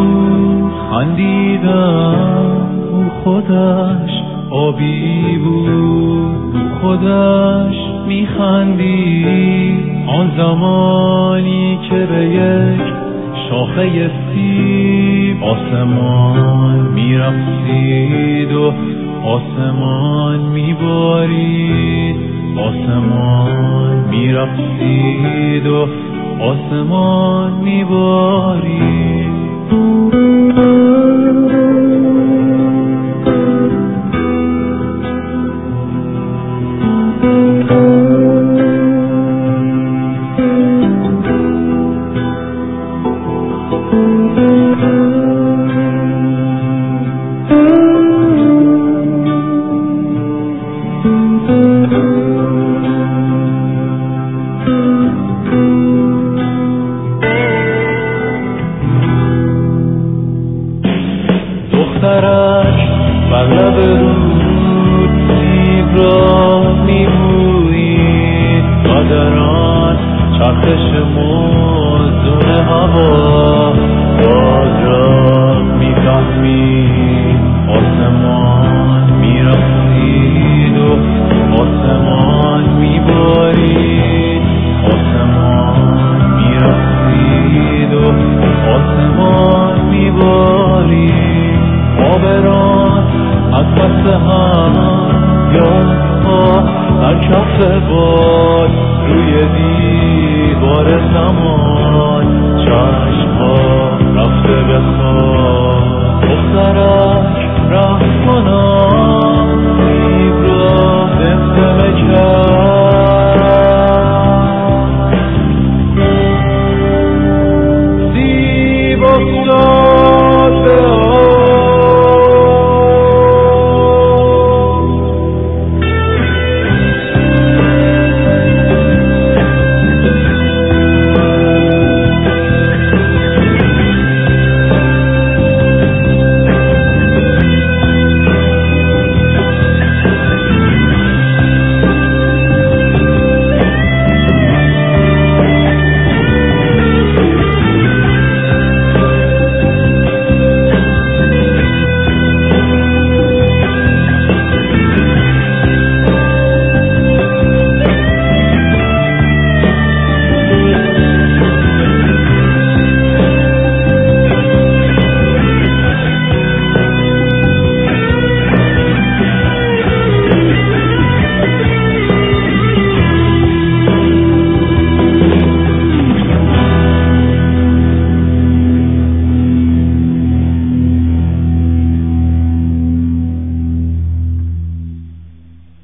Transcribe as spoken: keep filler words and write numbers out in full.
بود خندیدم، او خودش آبی بود، او خودش میخندید. آن زمانی که به یک شاخه سیب آسمان میرقصید و آسمان میبارید، آسمان میرقصید و آسمان میبارید. دخترک بر لب رود سیب را میبویید و در آن چرخش موزون هوا باز را میفهمید. آسمان میرقصید و آسمان میبارید، آسمان میرقصید و آسمان میبارید. آبران از پس هم یادها در کف باد روی دیوار زمان چشمها رفته به خواب. دخترک رحم کن